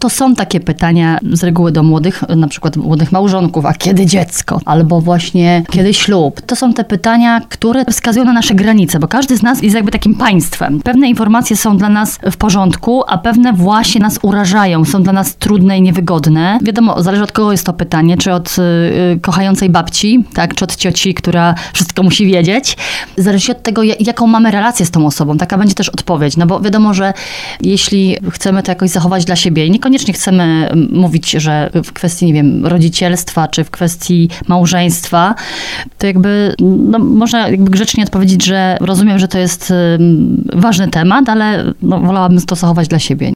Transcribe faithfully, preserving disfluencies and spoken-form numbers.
to są takie pytania z reguły do młodych, na przykład młodych małżonków, a kiedy dziecko? Albo właśnie kiedy ślub? To są te pytania, które wskazują na nasze granice, bo każdy z nas jest jakby takim państwem. Pewne informacje są dla nas w porządku, a pewne właśnie nas urażają, są dla nas trudne i niewygodne. Wiadomo, zależy od kogo jest to pytanie, czy od y, kochającej babci, tak, czy od cioci, która wszystko musi wiedzieć. Zależy od tego, jaką mamy relację z tą osobą. Taka będzie też odpowiedź, no bo wiadomo, że jeśli chcemy to jakoś zachować dla siebie i niekoniecznie chcemy mówić, że w kwestii, nie wiem, rodzicielstwa, czy w kwestii małżeństwa, to jakby, no, można jakby grzecznie odpowiedzieć, że rozumiem, że to jest ważny temat, ale no, wolałabym to zachować dla siebie.